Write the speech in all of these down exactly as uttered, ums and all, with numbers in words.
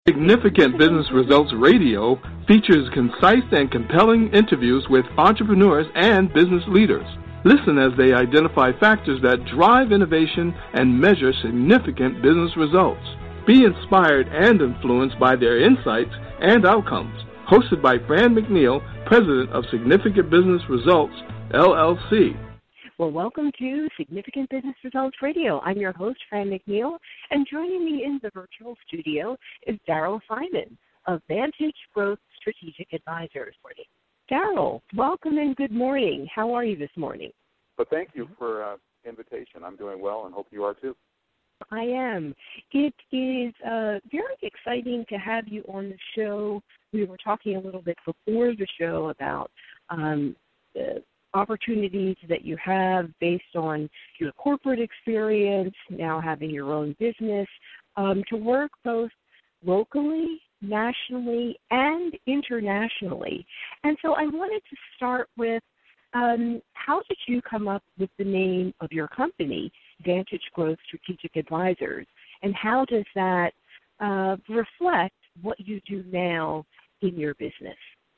Significant Business Results Radio features concise and compelling interviews with entrepreneurs and business leaders. Listen as they identify factors that drive innovation and measure significant business results. Be inspired and influenced by their insights and outcomes. Hosted by Fran McNeil, President of Significant Business Results, L L C. Well, welcome to Significant Business Results Radio. I'm your host, Fran McNeil, and joining me in the virtual studio is Daryl Simon of Vantage Growth Strategic Advisors. Daryl, welcome and good morning. How are you this morning? Well, thank you for uh, invitation. I'm doing well and hope you are too. I am. It is uh, very exciting to have you on the show. We were talking a little bit before the show about um, the opportunities that you have based on your corporate experience, now having your own business, um, to work both locally, nationally, and internationally. And so I wanted to start with, um, how did you come up with the name of your company, Vantage Growth Strategic Advisors, and how does that uh, reflect what you do now in your business?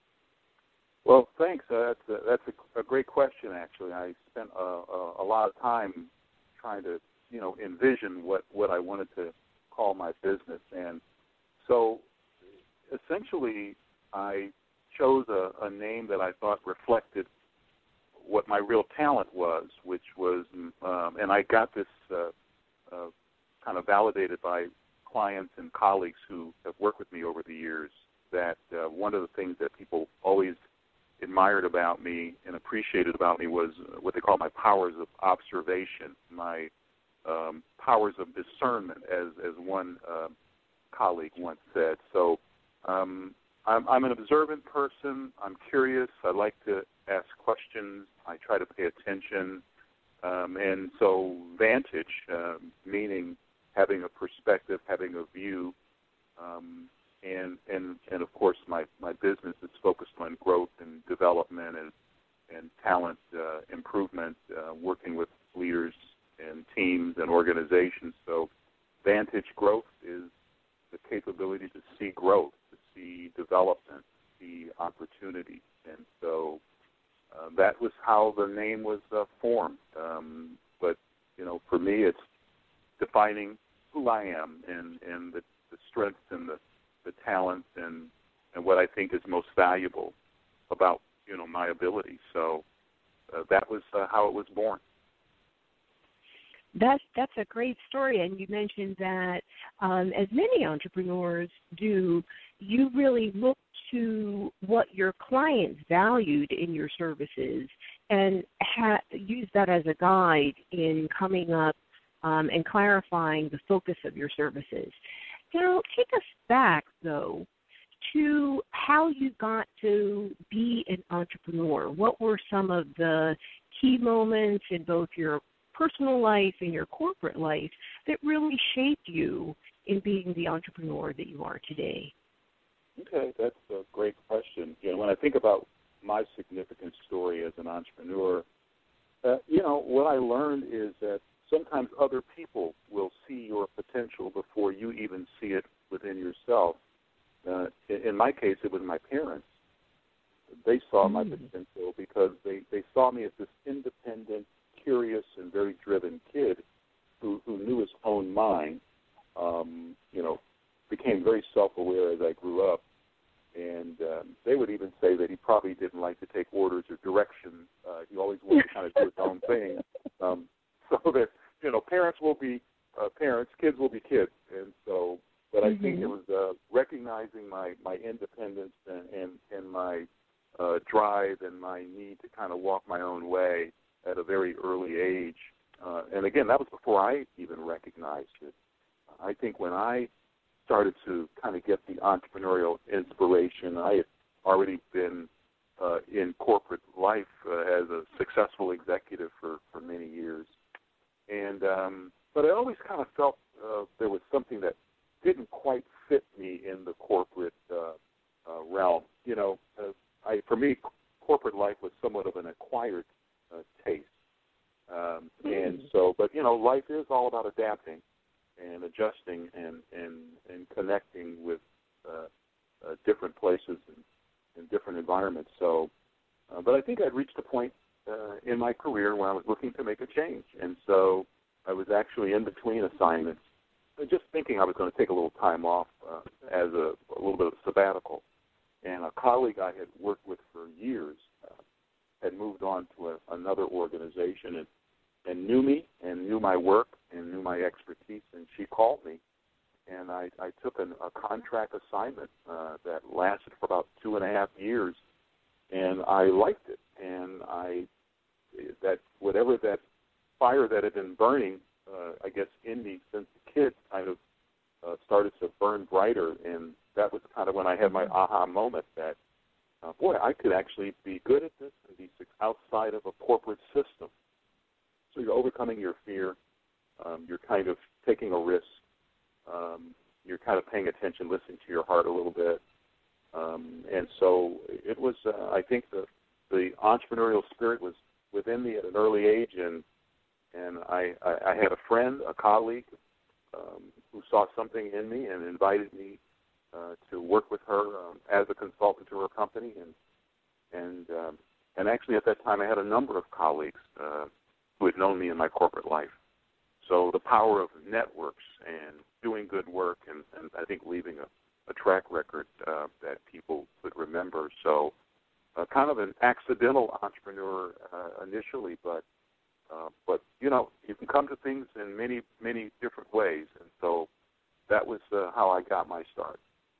Well, thanks. Uh, that's a, that's a, a great question, actually. I spent a, a, a lot of time trying to, you know, envision what, what I wanted to call my business. And so essentially I chose a, a name that I thought reflected what my real talent was, which was, um, and I got this uh, uh, kind of validated by clients and colleagues who have worked with me over the years, that uh, one of the things that people always admired about me and appreciated about me was what they call my powers of observation, my um, powers of discernment, as as one uh, colleague once said. So um, I'm, I'm an observant person. I'm curious. I like to ask questions. I try to pay attention. Um, and so vantage, uh, meaning having a perspective, having a view, um, And, and and of course, my, my business is focused on growth and development and and talent uh, improvement, uh, working with leaders and teams and organizations. So Vantage Growth is the capability to see growth, to see development, to see opportunity. And so uh, that was how the name was uh, formed. Um, but, you know, for me, it's defining who I am and, and the, the strengths and the the talent and, and what I think is most valuable about, you know, my ability. So uh, that was uh, how it was born. That's, that's a great story, and you mentioned that, um, as many entrepreneurs do, you really look to what your clients valued in your services and ha- use that as a guide in coming up um, and clarifying the focus of your services. Now, take us back, though, to how you got to be an entrepreneur. What were some of the key moments in both your personal life and your corporate life that really shaped you in being the entrepreneur that you are today? Okay, that's a great question. You know, when I think about my significant story as an entrepreneur, uh, you know, what I learned is that sometimes other people will see your potential before you even see it within yourself. Uh, in, in my case, it was my parents. They saw mm-hmm. my potential because they, they saw me as this independent, curious, and very driven kid who, who knew his own mind, um, you know, became very self-aware as I grew up. And um, they would even say that he probably didn't like to take orders or direction. Uh, he always wanted to kind of do his own thing. Um, so that, you know, parents will be uh, parents, kids will be kids. And so, but I mm-hmm. think it was uh, recognizing my, my independence and, and, and my uh, drive and my need to kind of walk my own way at a very early age. Uh, and again, that was before I even recognized it. I think when I started to kind of get the entrepreneurial inspiration, I had already been uh, in corporate life uh, as a successful executive for, for many years. And um, but I always kind of felt uh, there was something that didn't quite fit me in the corporate uh, uh, realm. You know, uh, I, for me, corporate life was somewhat of an acquired uh, taste. Um, mm. And so, but, you know, life is all about adapting and adjusting and, and, and connecting with uh, different places and in different environments. So, uh, but I think I'd reached a point uh, in my career where I was looking to make a change. And so I was actually in between assignments, just thinking I was going to take a little time off uh, as a, a little bit of sabbatical. And a colleague I had worked with for years uh, had moved on to a, another organization and, and knew me and knew my work and knew my expertise. And she called me, and I, I took an, a contract assignment uh, that lasted for about two and a half years, and I liked it. And I that whatever that fire that had been burning, uh, I guess, in me since a kid kind of uh, started to burn brighter, and that was kind of when I had my aha moment that, uh, boy, I could actually be good at this and be outside of a corporate system. So you're overcoming your fear. Um, you're kind of taking a risk. Um, you're kind of paying attention, listening to your heart a little bit. Um, and so it was, uh, I think the, the entrepreneurial spirit was within me at an early age, and and I, I, I had a friend, a colleague, um, who saw something in me and invited me uh, to work with her um, as a consultant to her company. And and um, and actually at that time I had a number of colleagues uh, who had known me in my corporate life. So the power of networks and doing good work, and, and I think leaving a, a track record uh, that people would remember. So uh, kind of an accidental entrepreneur uh, initially, but uh, but you know, you can come to things in many many different ways, and so that was uh, how I got my start.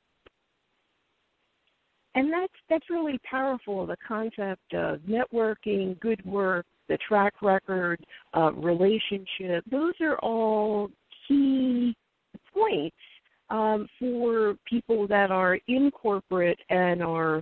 And that's that's really powerful. The concept of networking, good work, the track record, uh, relationship, those are all key points um, for people that are in corporate and are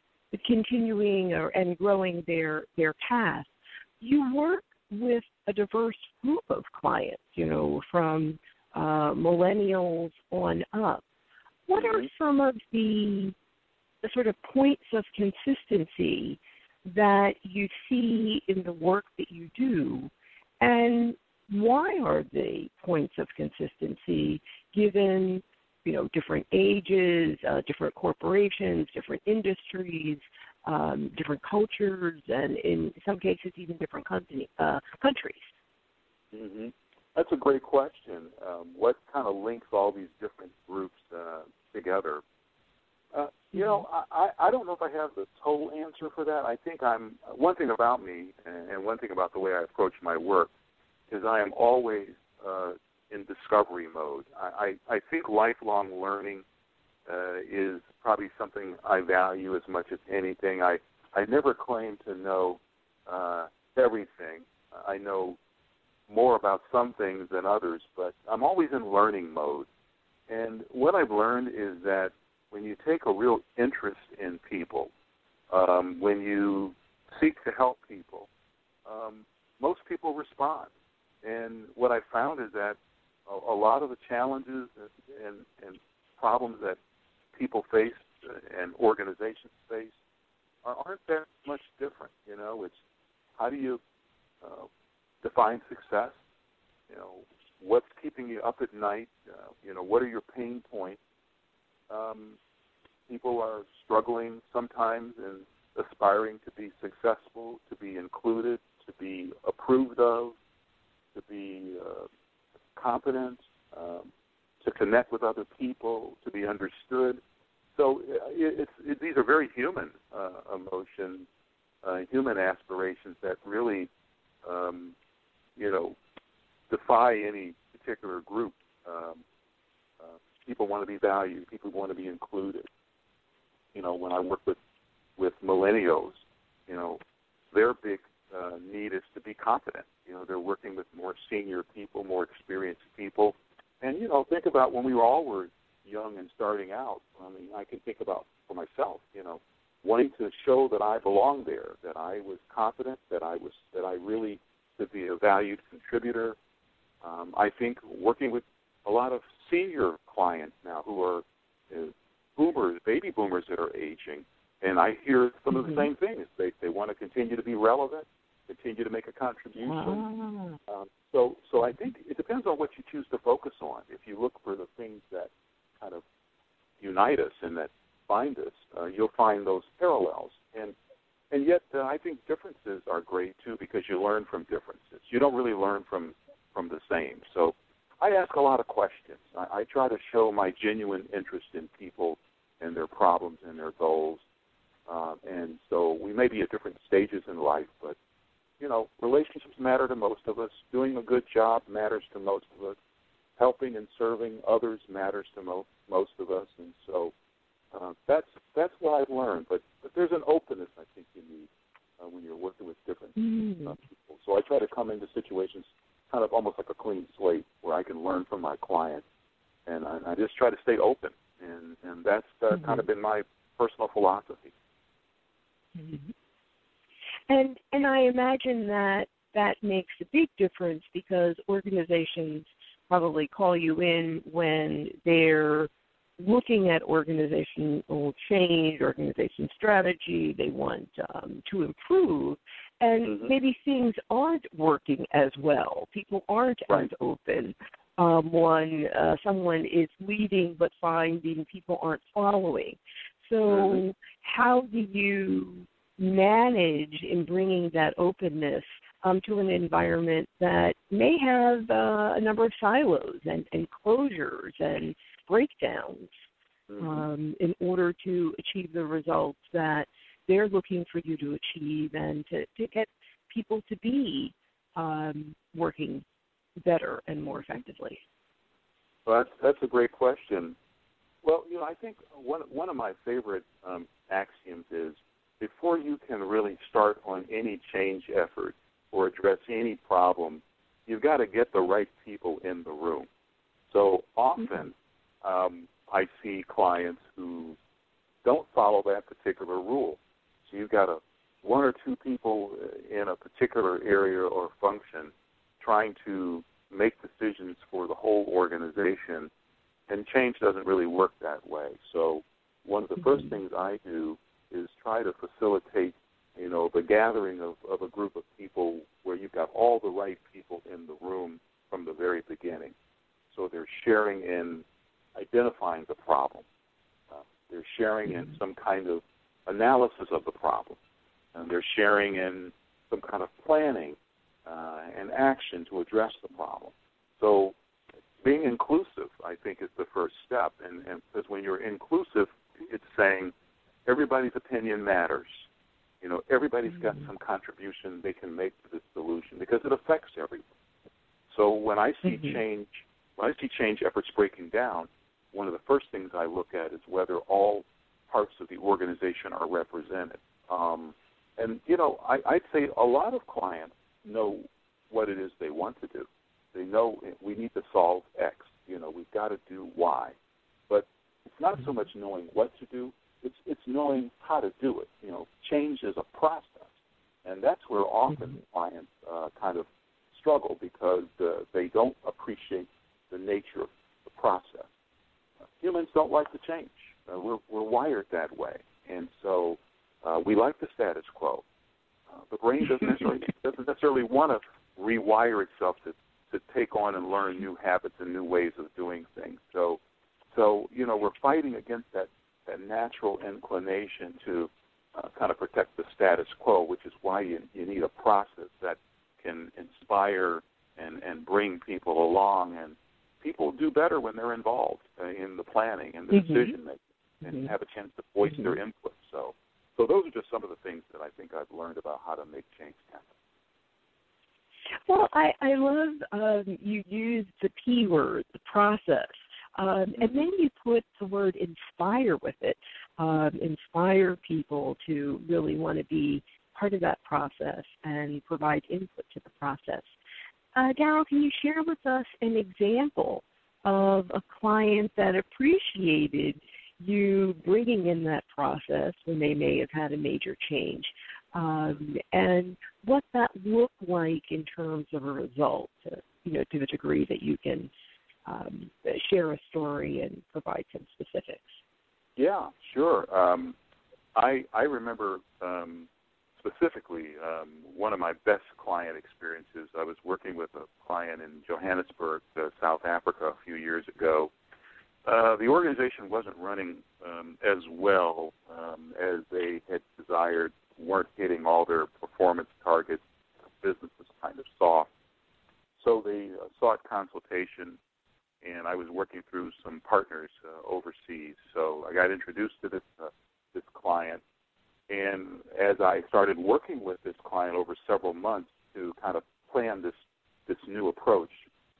continuing or, and growing their, their path. You work with a diverse group of clients, you know, from uh, millennials on up. What are some of the, the sort of points of consistency that you see in the work that you do, and why are they points of consistency given, you know, different ages, uh, different corporations, different industries, um, different cultures, and in some cases even different company, uh, countries? Mm-hmm. That's a great question. Um, what kind of links all these different groups uh, together? Uh, you know, I, I don't know if I have the total answer for that. I think I'm, one thing about me and, and one thing about the way I approach my work is I am always uh, in discovery mode. I, I, I think lifelong learning uh, is probably something I value as much as anything. I, I never claim to know uh, everything. I know more about some things than others, but I'm always in learning mode. And what I've learned is that when you take a real interest in people, um, when you seek to help people, um, most people respond. And what I found is that a, a lot of the challenges and, and, and problems that people face and organizations face are, aren't that much different. You know, it's how do you uh, define success? You know, what's keeping you up at night? Uh, you know, what are your pain points? Um, people are struggling sometimes and aspiring to be successful, to be included, to be approved of, to be uh, competent, um, to connect with other people, to be understood. So it, it's, it, these are very human uh, emotions, uh, human aspirations that really, um, you know, defy any particular group. Um, uh, people want to be valued. People want to be included. You know, when I work with, with millennials, you know, their big uh, need is to be competent. You know, they're working with more senior people, more experienced people. And, you know, think about when we all were young and starting out. I mean, I can think about for myself, you know, wanting to show that I belonged there, that I was competent, that I was, that I really could be a valued contributor. Um, I think working with a lot of senior clients now who are uh, boomers, baby boomers that are aging, and I hear some mm-hmm. of the same things. They they want to continue to be relevant, continue to make a contribution. Wow. Um, so so I think it depends on what you choose to focus on. If you look for the things that kind of unite us and that find this, uh, you'll find those parallels. And and yet uh, I think differences are great, too, because you learn from differences. You don't really learn from, from the same. So I ask a lot of questions. I, I try to show my genuine interest in people and their problems and their goals. Uh, and so we may be at different stages in life, but, you know, relationships matter to most of us. Doing a good job matters to most of us. Helping and serving others matters to mo- most of us. And so uh, that's that's what I've learned. But, but there's an openness I think you need uh, when you're working with different mm. uh, people. So I try to come into situations kind of almost like a clean slate where I can learn from my client. And I, I just try to stay open. And, and that's uh, mm-hmm. kind of been my personal philosophy. Mm-hmm. And and I imagine that that makes a big difference because organizations probably call you in when they're looking at organizational change, organization strategy, they want um, to improve, and mm-hmm. maybe things aren't working as well. People aren't right. as open. Um, one, uh, someone is leading but finding people aren't following. So mm-hmm. how do you manage in bringing that openness um, to an environment that may have uh, a number of silos and, and closures and breakdowns mm-hmm. um, in order to achieve the results that they're looking for you to achieve and to, to get people to be um, working better and more effectively? Well, that's, that's a great question. Well, you know, I think one, one of my favorite um, axioms is before you can really start on any change effort or address any problem, you've got to get the right people in the room. So often um, I see clients who don't follow that particular rule. So you've got a, one or two people in a particular area or function trying to make decisions for the whole organization, and change doesn't really work that way. So one of the first things I do is try to facilitate, you know, the gathering of, of a group of people where you've got all the right people in the room from the very beginning. So they're sharing in identifying the problem. Uh, they're sharing in some kind of analysis of the problem. And they're sharing in some kind of planning uh, and action to address the problem. So being inclusive, I think, is the first step. And, and because when you're inclusive, it's saying everybody's opinion matters. You know, everybody's got some contribution they can make to this solution because it affects everyone. So when I see mm-hmm. change, when I see change efforts breaking down, one of the first things I look at is whether all parts of the organization are represented. Um, and, you know, I, I'd say a lot of clients know what it is they want to do. They know we need to solve X. You know, we've got to do Y. But it's not so much knowing what to do. It's it's knowing how to do it. You know, change is a process. And that's where often clients uh, kind of struggle because uh, they don't appreciate the nature of the process. Uh, humans don't like to change. Uh, we're, we're wired that way. And so uh, we like the status quo. Uh, the brain doesn't necessarily, doesn't necessarily want to rewire itself to, to take on and learn new habits and new ways of doing things. So, so you know, we're fighting against that, that natural inclination to uh, kind of protect the status quo, which is why you, you need a process that can inspire and, and bring people along. And people do better when they're involved uh, in the planning and the mm-hmm. decision-making and mm-hmm. have a chance to voice mm-hmm. their input. So, so those are just some of the things that I think I've learned about how to make change happen. Well, I, I love um, you use the P word, the process, um, mm-hmm. and then you put the word inspire with it, um, inspire people to really want to be part of that process and provide input to the process. Uh, Darryl, can you share with us an example of a client that appreciated you bringing in that process when they may have had a major change, um, and what that looked like in terms of a result, uh, you know, to the degree that you can um, share a story and provide some specifics? Yeah, sure. Um, I I remember um, specifically um, one of my best client experiences. I was working with a client in Johannesburg, uh, South Africa, a few years ago. Uh, the organization wasn't running um, as well um, as they had desired, weren't hitting all their performance targets. Business was kind of soft. So they uh, sought consultation, and I was working through some partners uh, overseas. So I got introduced to this uh, this client, and as I started working with this client over several months to kind of plan this this new approach,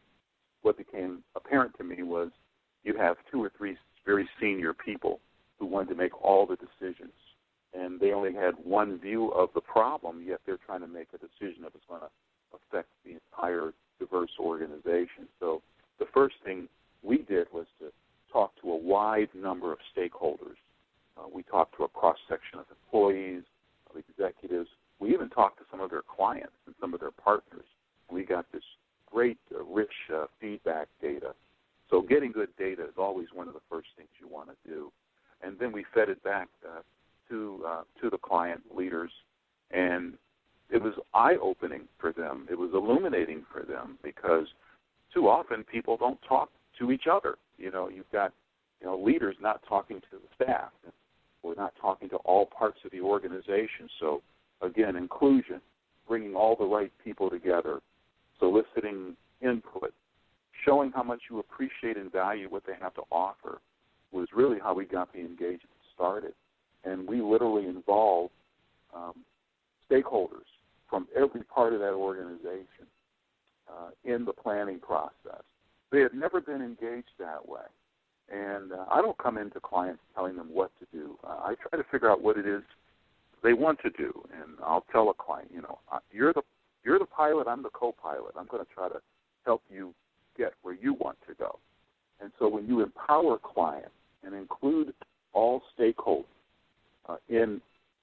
what became apparent to me was you have two or three very senior people who wanted to make all the decisions, and they only had one view of the problem, yet they're trying to make a decision that was going to affect the entire diverse organization. So the first thing we did was to talk to a wide number of stakeholders. Uh, we talked to a cross-section of employees, of executives. We even talked to some of their clients and some of their partners. We got this great, uh, rich uh, feedback data. So getting good data is always one of the first things you want to do. And then we fed it back uh, to uh, to the client leaders, and it was eye-opening for them. It was illuminating for them because too often people don't talk to each other. You know, you've got you know leaders not talking to the staff. We're not talking to all parts of the organization. So again, inclusion, bringing all the right people together, soliciting input, showing how much you appreciate and value what they have to offer was really how we got the engagement started. And we literally involved um, stakeholders from every part of that organization uh, in the planning process. They had never been engaged that way. And uh, I don't come into clients telling them what to do. Uh, I try to figure out what it is they want to do. And I'll tell a client, you know, you're the, you're the pilot, I'm the co-pilot. I'm going to try to help you get where you want to go. And so when you empower clients and include all stakeholders uh, in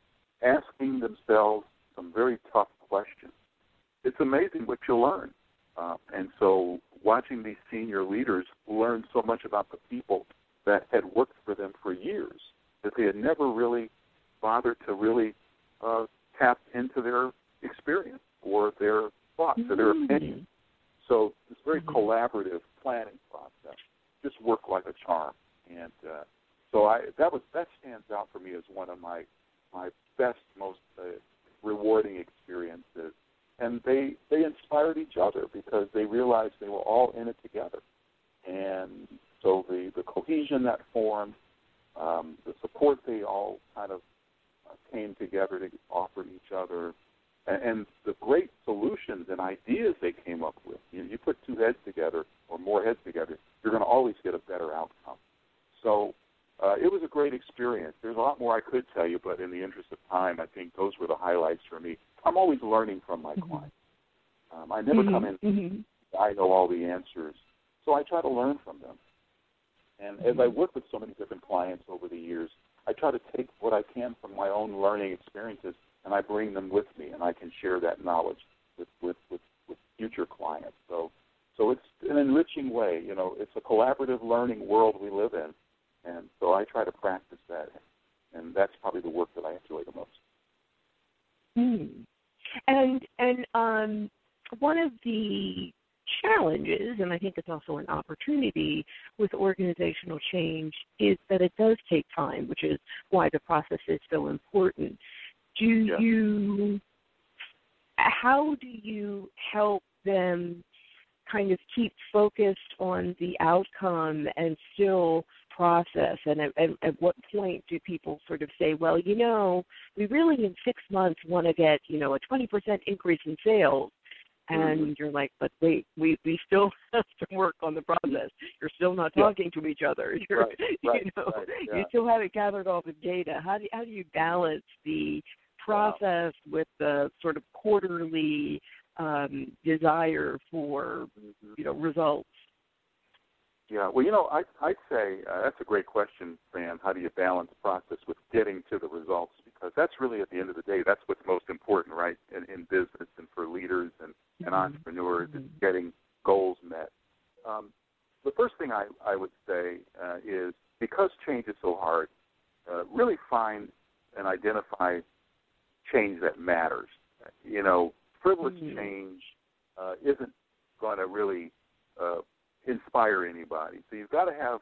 asking themselves some very tough questions, it's amazing what you learn. Uh, and so watching these senior leaders learn so much about the people that had worked for them for years that they had never really bothered to really uh, tap into their experience or their thoughts mm-hmm. or their opinions. So this very mm-hmm. collaborative planning process just worked like a charm. And uh, so I that was that stands out for me as one of my my best, most uh, rewarding experiences. And they they inspired each other because they realized they were all in it together. And so the, the cohesion that formed, um, the support they all kind of uh, came together to offer each other, and, and the great solutions and ideas they came up with. You know, you put two heads together or more heads together, you're going to always get a better outcome. So uh, it was a great experience. There's a lot more I could tell you, but in the interest of time, I think those were the highlights for me. I'm always learning from my mm-hmm. clients. Um, I never mm-hmm. come in, mm-hmm. I know all the answers. So I try to learn from them. And mm-hmm. as I work with so many different clients over the years, I try to take what I can from my own learning experiences and I bring them with me, and I can share that knowledge with, with, with, with future clients. So so it's an enriching way. You know, it's a collaborative learning world we live in, and so I try to practice that, and that's probably the work that I enjoy the most. Mm. And and um, one of the challenges, and I think it's also an opportunity with organizational change, is that it does take time, which is why the process is so important. Do yeah. you, how do you help them kind of keep focused on the outcome and still process? And at, at, at what point do people sort of say, well, you know, we really in six months want to get, you know, a twenty percent increase in sales. And mm-hmm. you're like, but wait, we, we still have to work on the process. You're still not talking yeah. to each other. You're, right, right, you know, right, yeah. you still haven't gathered all the data. How do how do you balance the process wow. with the sort of quarterly um, desire for mm-hmm. you know results? Yeah, well, you know, I, I'd say uh, that's a great question, Fran. How do you balance process with getting to the results? Because that's really, at the end of the day, that's what's most important, right, in, in business and for leaders and, and mm-hmm. entrepreneurs mm-hmm. is getting goals met. Um, the first thing I, I would say uh, is because change is so hard, uh, really find and identify change that matters. You know, frivolous mm-hmm. change uh, isn't going to really uh, inspire anybody. So you've got to have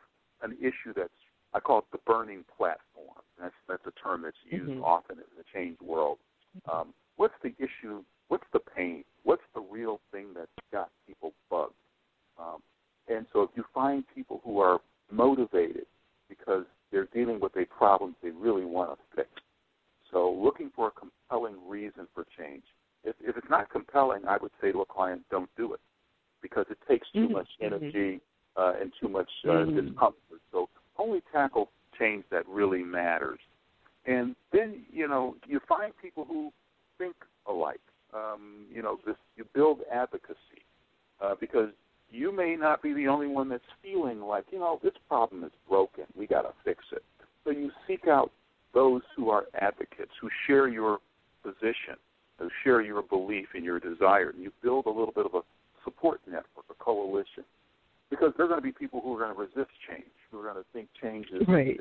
an issue that's, I call it the burning platform. That's that's a term that's used mm-hmm. often in the change world. Um, what's the issue? What's the pain? What's the real thing that's got people bugged? Um, and so if you find people who are motivated because they're dealing with a problem they really want to fix, so looking for a compelling reason for change. If, if it's not compelling, I would say to a client, don't do it, because it takes too mm-hmm. much energy uh, and too much uh, mm-hmm. discomfort. So only tackle change that really matters. And then, you know, you find people who think alike. Um, you know, this, you build advocacy uh, because you may not be the only one that's feeling like, you know, this problem is broken. We got to fix it. So you seek out those who are advocates, who share your position, who share your belief and your desire. And you build a little bit of a support network, a coalition, because there are going to be people who are going to resist change, who are going to think change is right.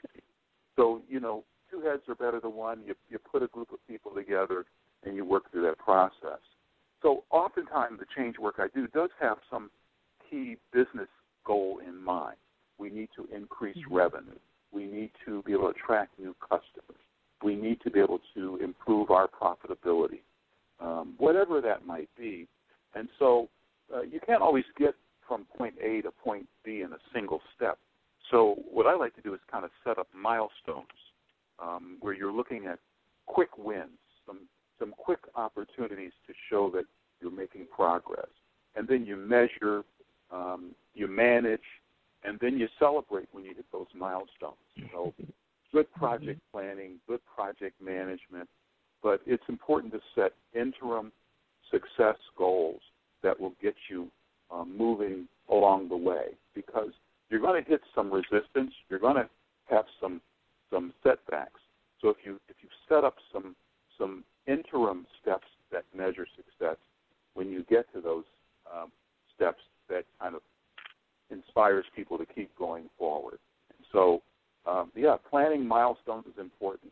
So, you know, two heads are better than one. You, you put a group of people together and you work through that process. So oftentimes the change work I do does have some key business goal in mind. We need to increase mm-hmm. revenue. We need to be able to attract new customers. We need to be able to improve our profitability, um, whatever that might be. And so uh, you can't always get from point A to point B in a single step. So what I like to do is kind of set up milestones um, where you're looking at quick wins, some some quick opportunities to show that you're making progress. And then you measure, um, you manage, and then you celebrate when you hit those milestones. So good project planning, good project management, but it's important to set interim success goals that will get you um, moving along the way, because you're going to hit some resistance. You're going to have some some setbacks. So if you if you set up some some interim steps that measure success, when you get to those um, steps, that kind of inspires people to keep going forward. And so, um, yeah, planning milestones is important.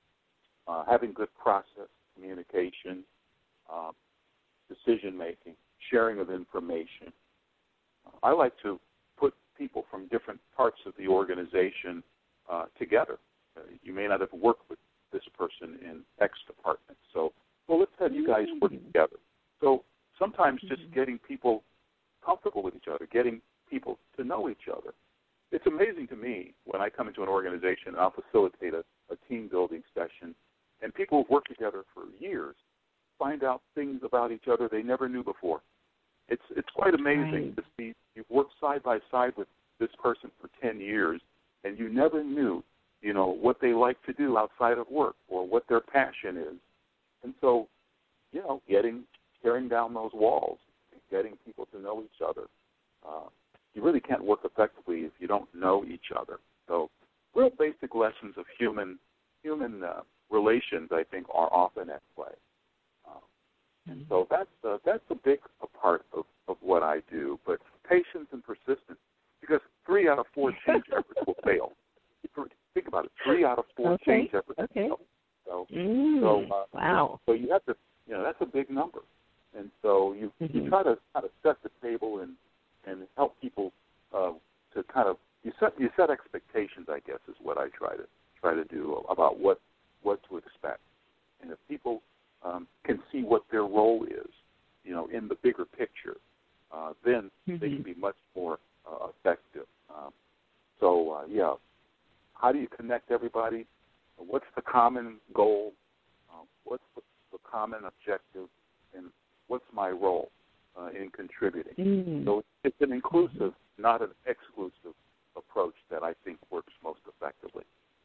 Uh, having good process, communication, uh, decision making, sharing of information. Uh, I like to put people from different parts of the organization uh, together. Uh, you may not have worked with this person in X department, so well, let's have you guys work together. So sometimes just getting people comfortable with each other, getting people to know each other. It's amazing to me when I come into an organization and I'll facilitate a, a team building session, and people who've worked together for years find out things about each other they never knew before. It's it's quite amazing right. to see you've worked side by side with this person for ten years, and you never knew, you know, what they like to do outside of work or what their passion is. And so, you know, getting tearing down those walls, getting people to know each other. Uh, you really can't work effectively if you don't know each other. So, real basic lessons of human human uh, relations, I think, are often at play. Um, and so that's uh, that's a big a part of, of what I do. But patience and persistence, because three out of four change efforts will fail. Think about it. Three out of four okay. change efforts okay. will fail. So, mm, so uh, wow. So you have to, you know, that's a big number. And so you mm-hmm. you try to kind of set the table and, and help people uh, to kind of you set you set expectations, I guess, is what I try to try to do about what what to expect. And if people um, can see what their role is, you know, in the bigger picture, uh, then mm-hmm. they can be much more uh, effective. Um, so uh, yeah, how do you connect everybody? What's the common goal? Uh, what's the, the common objective? And what's my role uh, in contributing? Mm. So it's an inclusive, not an exclusive approach that I think works most effectively.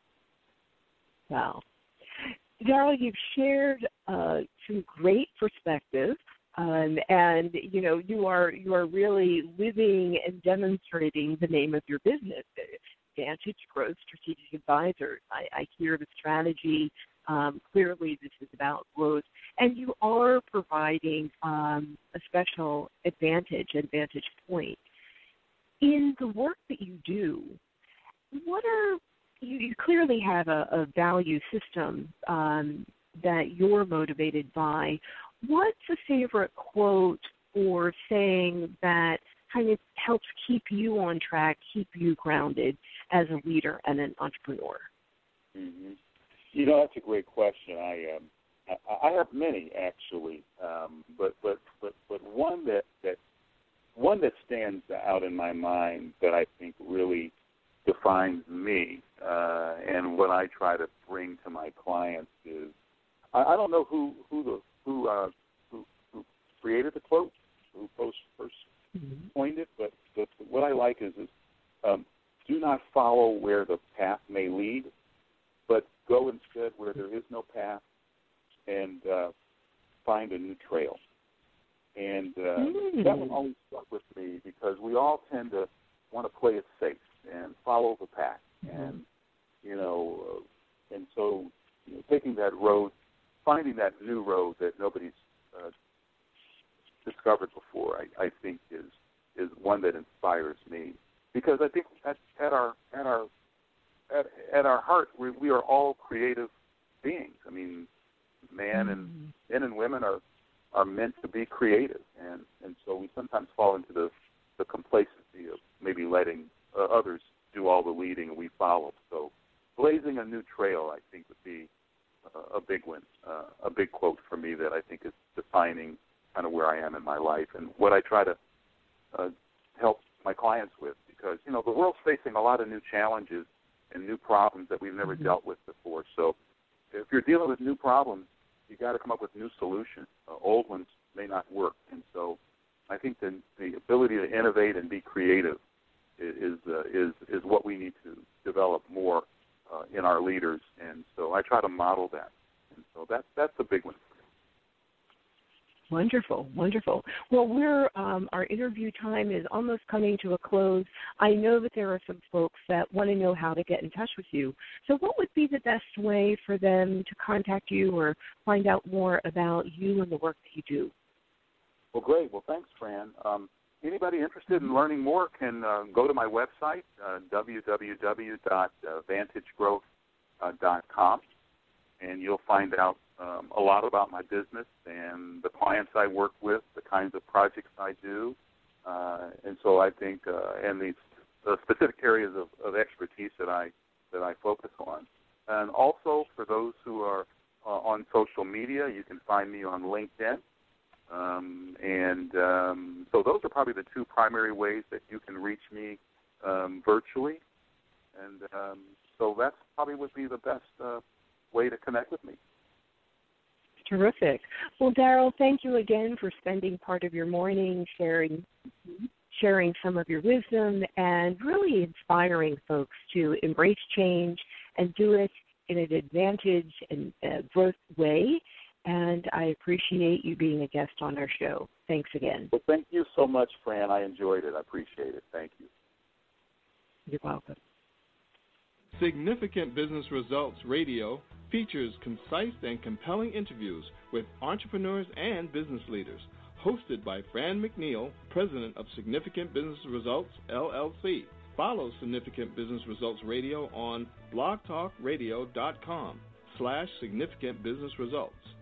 Wow. Darryl, you've shared uh, some great perspectives, um, and you know you are you are really living and demonstrating the name of your business, Vantage Growth Strategic Advisors. I, I hear the strategy. Um, clearly, this is about growth, and you are providing um, a special advantage, advantage point. In the work that you do, what are you, you clearly have a, a value system um, that you're motivated by. What's a favorite quote or saying that kind of helps keep you on track, keep you grounded as a leader and an entrepreneur? Mm-hmm. You know, that's a great question. I um, I, I have many actually, um, but but but but one that, that one that stands out in my mind that I think really defines me uh, and what I try to bring to my clients is I, I don't know who who the who uh, who, who created the quote, who first, first mm-hmm. coined it, but, but what I like is, is um, do not follow where the path may lead, but go instead where there is no path and uh, find a new trail. And uh, mm. that one always stuck with me because we all tend to want to play it safe and follow the pack. Mm-hmm. And, you know, uh, and so you know, taking that road, finding that new road that nobody's uh, discovered before, I, I think is is one that inspires me. Because I think at, at our at our at, at our heart, we, we are all creative beings. I mean, man and mm-hmm. men and women are, are meant to be creative, and, and so we sometimes fall into the, the complacency of maybe letting uh, others do all the leading and we follow. So blazing a new trail, I think, would be uh, a big one, uh, a big quote for me that I think is defining kind of where I am in my life and what I try to uh, help my clients with. Because, you know, the world's facing a lot of new challenges and new problems that we've never mm-hmm. dealt with before. So if you're dealing with new problems, you got to come up with new solutions. Uh, old ones may not work. And so I think the, the ability to innovate and be creative is uh, is is what we need to develop more uh, in our leaders. And so I try to model that. And so that, that's a big one. Wonderful, wonderful. Well, we're um, our interview time is almost coming to a close. I know that there are some folks that want to know how to get in touch with you. So what would be the best way for them to contact you or find out more about you and the work that you do? Well, great. Well, thanks, Fran. Um, anybody interested in learning more can uh, go to my website, uh, w w w dot vantage growth dot com, and you'll find out Um, a lot about my business and the clients I work with, the kinds of projects I do, uh, and so I think, uh, and these uh, specific areas of, of expertise that I that I focus on. And also for those who are uh, on social media, you can find me on LinkedIn, um, and um, so those are probably the two primary ways that you can reach me um, virtually, and um, so that's probably would be the best uh, way to connect with me. Terrific. Well, Darryl, thank you again for spending part of your morning sharing sharing some of your wisdom and really inspiring folks to embrace change and do it in an advantage and uh, growth way. And I appreciate you being a guest on our show. Thanks again. Well, thank you so much, Fran. I enjoyed it. I appreciate it. Thank you. You're welcome. Significant Business Results Radio features concise and compelling interviews with entrepreneurs and business leaders, hosted by Fran McNeil, president of Significant Business Results, L L C. Follow Significant Business Results Radio on blogtalkradio dot com slash significant business results.